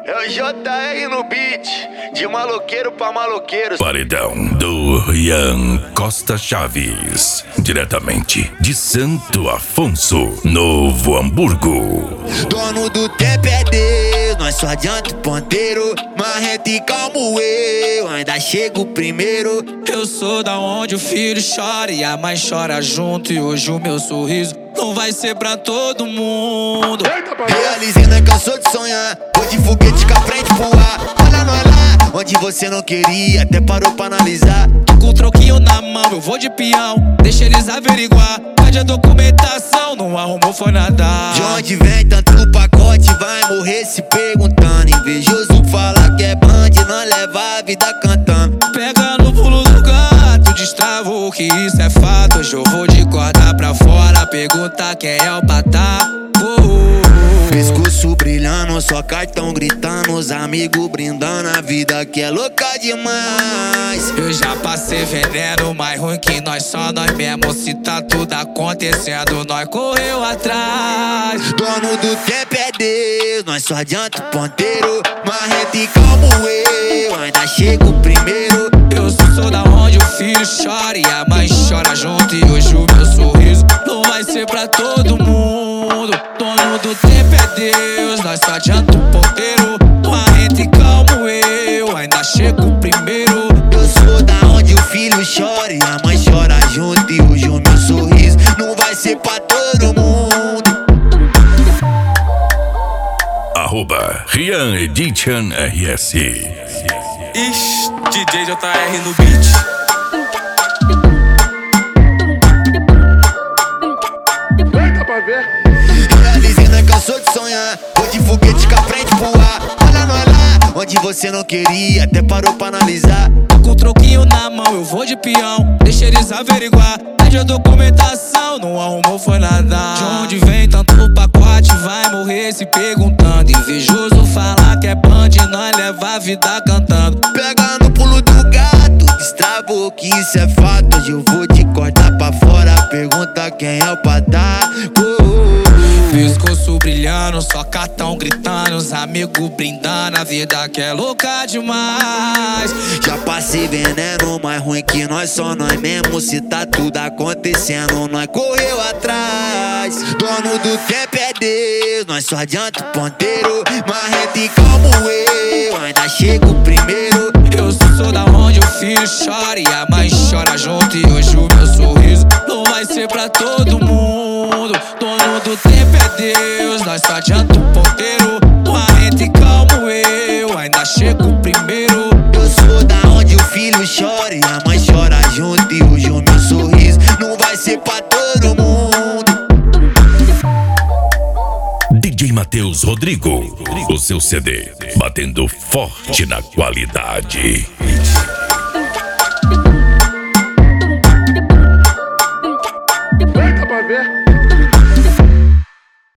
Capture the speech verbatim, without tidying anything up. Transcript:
É o J R no beat, de maloqueiro pra maloqueiro. Paredão do Rian Costa Chaves, diretamente de Santo Afonso, Novo Hamburgo. Dono do tempo é Deus, nós só adianta o ponteiro. Marrento e calmo eu, ainda chego primeiro. Eu sou da onde o filho chora e a mãe chora junto. E hoje o meu sorriso não vai ser pra todo mundo. Realizei, não cansou de sonhar. Vou de foguete com a frente voar. Olha nós lá, onde você não queria, até parou pra analisar. Tô com o troquinho na mão, eu vou de peão. Deixa eles averiguar. Pede a documentação, não arrumou foi nada. De onde vem tanto pacote, vai morrer se perguntando. Invejoso fala que é band, não leva a vida cantando. Pega no pulo do gato, destravo que isso é fato. Hoje eu vou de corda pra fora, perguntar quem é o patá. Pescoço brilhando, só cartão gritando, os amigos brindando, a vida que é louca demais. Eu já passei veneno, mais ruim que nós só nós mesmo. Se tá tudo acontecendo, nós correu atrás. Dono do tempo é Deus, nós só adianta o ponteiro. Marrento e calmo eu, ainda chego primeiro. Eu sou da onde o filho chora e a mãe chora junto. E hoje o meu sorriso não vai ser pra todo mundo. Dono do tempo é Deus, nós só adianta o ponteiro. Marrento e calmo eu, ainda chego primeiro. Eu sou da onde o filho chora e a mãe chora junto. E hoje o meu sorriso não vai ser pra todo mundo. Arroba Rian Edition R S. Ixi, D J J R no beat. Dá pra ver? Realizei, não cansou de sonhar. Vou de foguete com a frente voar. Olha nós lá, onde você não queria, até parou pra analisar. Tô com o troquinho na mão, eu vou de peão. Deixa eles averiguar. Pede a documentação, não arrumou foi nada. De onde vem tanto pacote, vai morrer se perguntando. Invejoso falar que é band, nós leva a vida cantando. Pega no pulo do gato, destravou que isso é fato. Hoje eu vou de corda pra fora, pergunta quem é o patá. Pescoço brilhando, só cartão gritando, os amigos brindando, a vida que é louca demais. Já passei veneno, mais ruim que nós só nós mesmo. Se tá tudo acontecendo, nós correu atrás. Dono do tempo é Deus, nós só adianta o ponteiro. Marrento e calmo eu, ainda chego primeiro. Eu sou da onde o filho chora e a mãe chora junto. E hoje o meu sorriso não vai ser pra todo mundo. Dono do tempo é Deus, nós só adianta o ponteiro. Marrento e calmo eu, ainda chego primeiro. Eu sou da onde o filho chora e a mãe chora junto. E hoje o meu sorriso não vai ser pra todo mundo. D J Matheus Rodrigo, o seu C D, batendo forte na qualidade.